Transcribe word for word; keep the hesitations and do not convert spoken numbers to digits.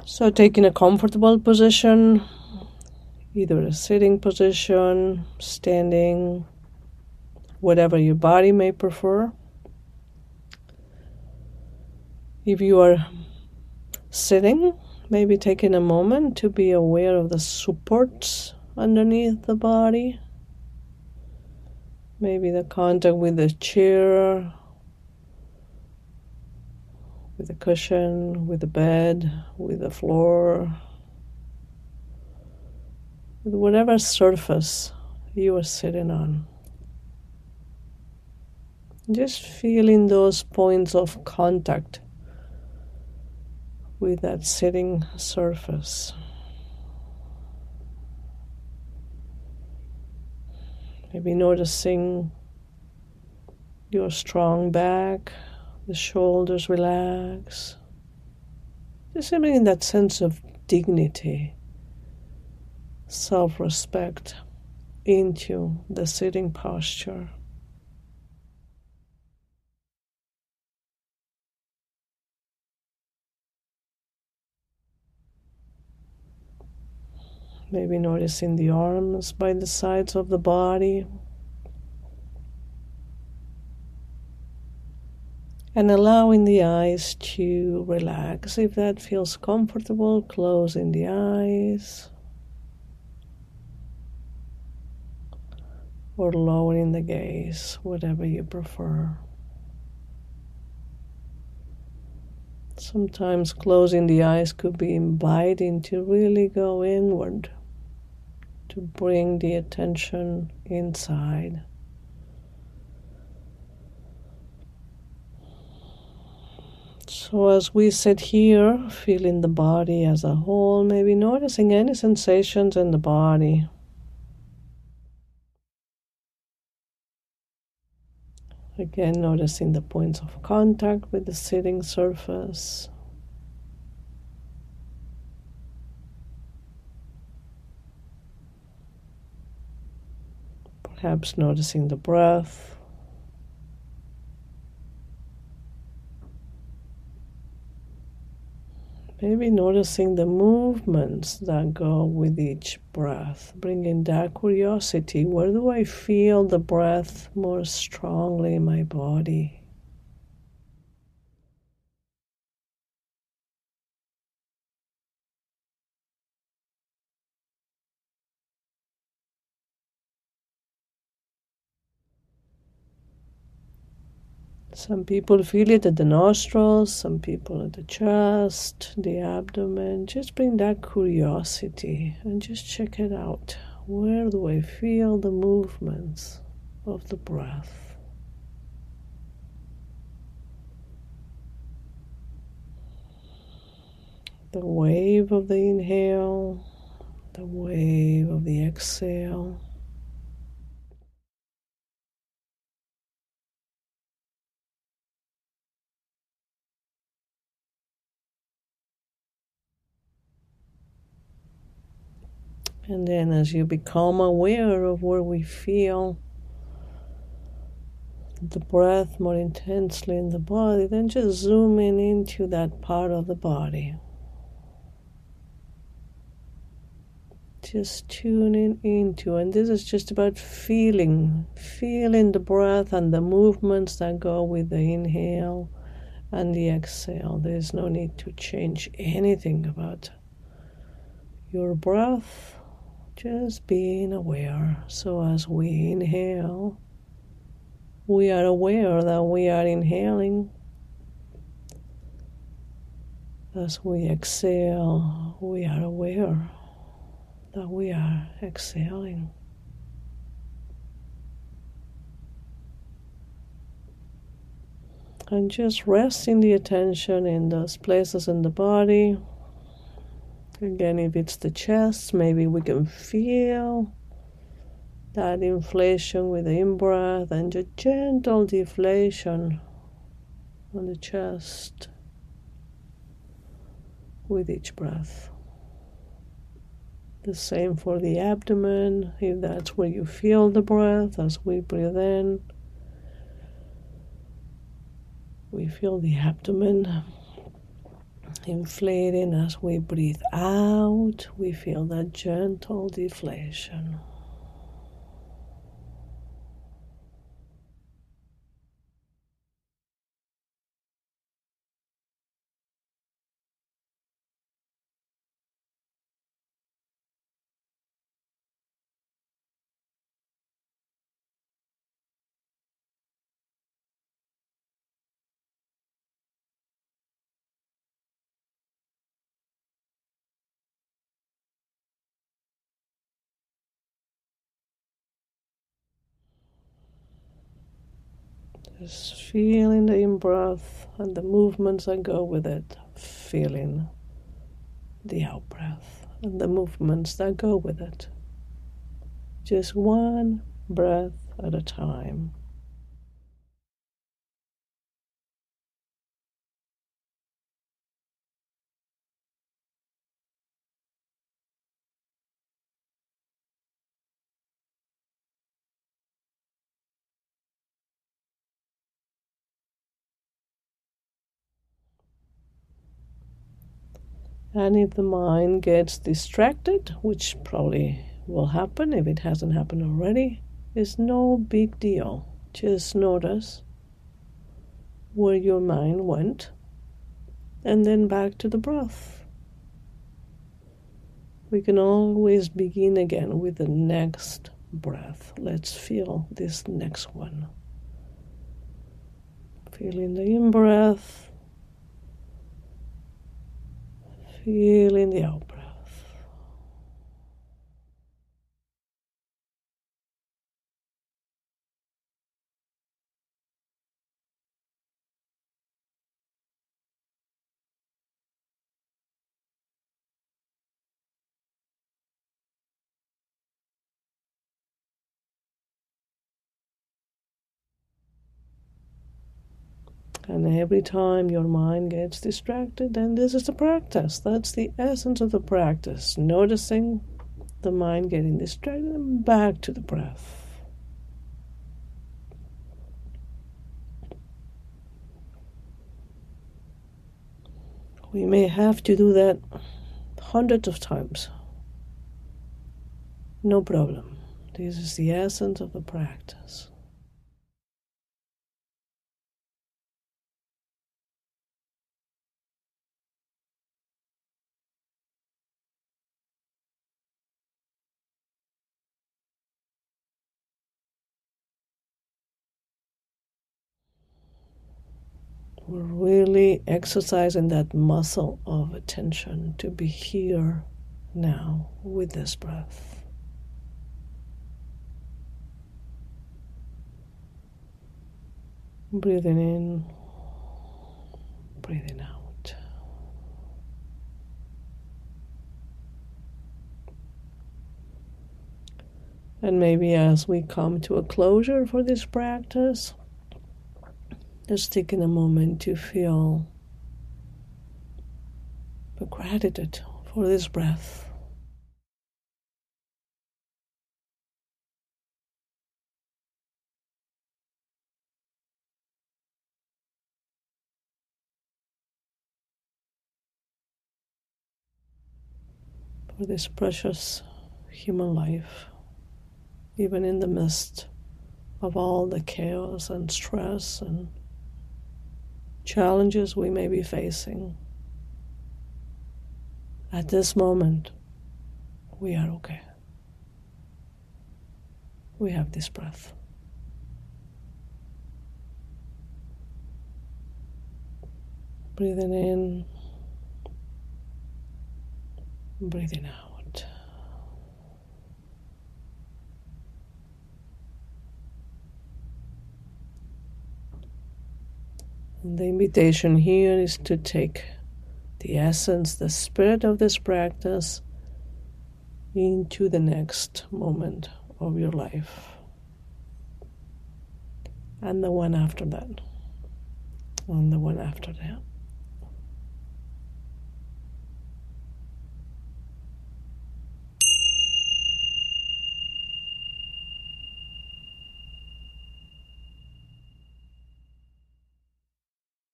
So taking a comfortable position, either a sitting position, standing, whatever your body may prefer. If you are sitting, maybe taking a moment to be aware of the supports underneath the body. Maybe the contact with the chair, with the cushion, with the bed, with the floor, with whatever surface you are sitting on. Just feeling those points of contact with that sitting surface. Maybe noticing your strong back, the shoulders relax. Just having that sense of dignity, self-respect into the sitting posture. Maybe noticing the arms by the sides of the body. And allowing the eyes to relax. If that feels comfortable, closing the eyes. Or lowering the gaze, whatever you prefer. Sometimes closing the eyes could be inviting to really go inward, to bring the attention inside. So as we sit here, feeling the body as a whole, maybe noticing any sensations in the body. Again, noticing the points of contact with the sitting surface. Perhaps noticing the breath. Maybe noticing the movements that go with each breath, bringing that curiosity. Where do I feel the breath more strongly in my body? Some people feel it at the nostrils, some people at the chest, the abdomen. Just bring that curiosity and just check it out. Where do I feel the movements of the breath? The wave of the inhale, the wave of the exhale. And then as you become aware of where we feel the breath more intensely in the body, then just zoom in into that part of the body. Just tuning into, and this is just about feeling, feeling the breath and the movements that go with the inhale and the exhale. There's no need to change anything about your breath. Just being aware. So as we inhale, we are aware that we are inhaling. As we exhale, we are aware that we are exhaling. And just resting the attention in those places in the body. Again, if it's the chest, maybe we can feel that inflation with the in-breath and a gentle deflation on the chest with each breath. The same for the abdomen, if that's where you feel the breath as we breathe in. We feel the abdomen inflating. As we breathe out, we feel that gentle deflation. Just feeling the in-breath and the movements that go with it. Feeling the out-breath and the movements that go with it. Just one breath at a time. And if the mind gets distracted, which probably will happen if it hasn't happened already, it's no big deal. Just notice where your mind went and then back to the breath. We can always begin again with the next breath. Let's feel this next one. Feeling the in-breath. Feeling the out-breath. And every time your mind gets distracted, then this is the practice. That's the essence of the practice. Noticing the mind getting distracted and back to the breath. We may have to do that hundreds of times. No problem. This is the essence of the practice. We're really exercising that muscle of attention to be here now with this breath. Breathing in, breathing out. And maybe as we come to a closure for this practice, just taking a moment to feel the gratitude for this breath. For this precious human life, even in the midst of all the chaos and stress and challenges we may be facing. At this moment, we are okay. We have this breath. Breathing in, breathing out. And the invitation here is to take the essence, the spirit of this practice into the next moment of your life. And the one after that. And the one after that.